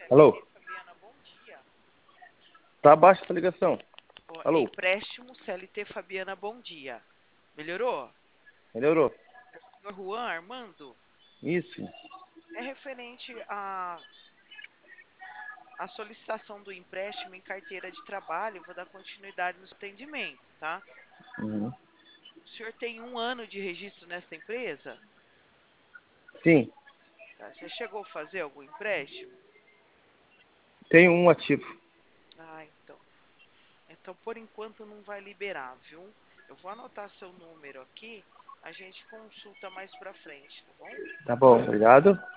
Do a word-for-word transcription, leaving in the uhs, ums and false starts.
Alô? S T Fabiana, bom dia. Tá abaixo essa ligação. Ó, Alô? empréstimo C L T Fabiana, bom dia. Melhorou? Melhorou? É o senhor Juan Armando? Isso. É referente à, à solicitação do empréstimo em carteira de trabalho. Vou dar continuidade no seu atendimento, tá? Uhum. O senhor tem um ano de registro nessa empresa? Sim, Tá? Você chegou a fazer algum empréstimo? tem um ativo. Ah, então. Então, por enquanto, não vai liberar, viu? Eu vou anotar seu número aqui. A gente consulta mais pra frente, tá bom? Tá bom, obrigado.